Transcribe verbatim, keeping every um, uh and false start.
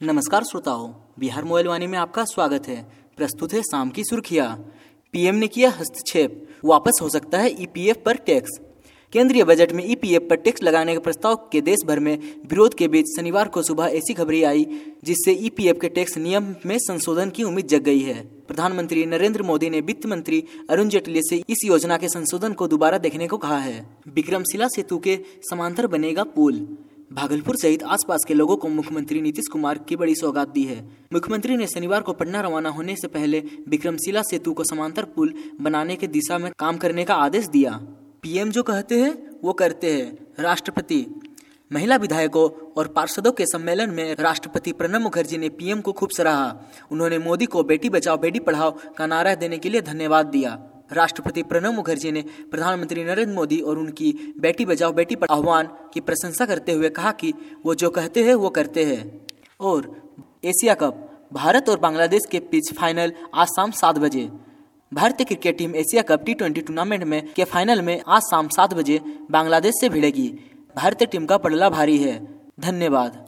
नमस्कार श्रोताओं, बिहार मोबाइल वाणी में आपका स्वागत है। प्रस्तुत है शाम की सुर्खियां। पीएम ने किया हस्तक्षेप, वापस हो सकता है ईपीएफ पर टैक्स। केंद्रीय बजट में ईपीएफ पर टैक्स लगाने के प्रस्ताव के देश भर में विरोध के बीच शनिवार को सुबह ऐसी खबरें आई जिससे ईपीएफ के टैक्स नियम में संशोधन की उम्मीद जग गई है। प्रधानमंत्री नरेंद्र मोदी ने वित्त मंत्री अरुण जेटली से इस योजना के संशोधन को दोबारा देखने को कहा है। विक्रमशिला सेतु के समांतर बनेगा पुल। भागलपुर सहित आसपास के लोगों को मुख्यमंत्री नीतीश कुमार की बड़ी सौगात दी है। मुख्यमंत्री ने शनिवार को पटना रवाना होने से पहले विक्रमशिला सेतु को समांतर पुल बनाने की दिशा में काम करने का आदेश दिया। पीएम जो कहते हैं वो करते हैं। राष्ट्रपति। महिला विधायकों और पार्षदों के सम्मेलन में राष्ट्रपति प्रणब मुखर्जी ने पीएम को खूब सराहा। उन्होंने मोदी को बेटी बचाओ बेटी पढ़ाओ का नारा देने के लिए धन्यवाद दिया। राष्ट्रपति प्रणब मुखर्जी ने प्रधानमंत्री नरेंद्र मोदी और उनकी बेटी बचाओ बेटी पढ़ाओ आह्वान की प्रशंसा करते हुए कहा कि वो जो कहते हैं वो करते हैं। और एशिया कप, भारत और बांग्लादेश के बीच फाइनल आज शाम सात बजे। भारतीय cricket team Asia cup T twenty tournament में के फाइनल में आज शाम सात बजे बांग्लादेश से भिड़ेगी। भारतीय टीम का पलड़ा भारी है। धन्यवाद।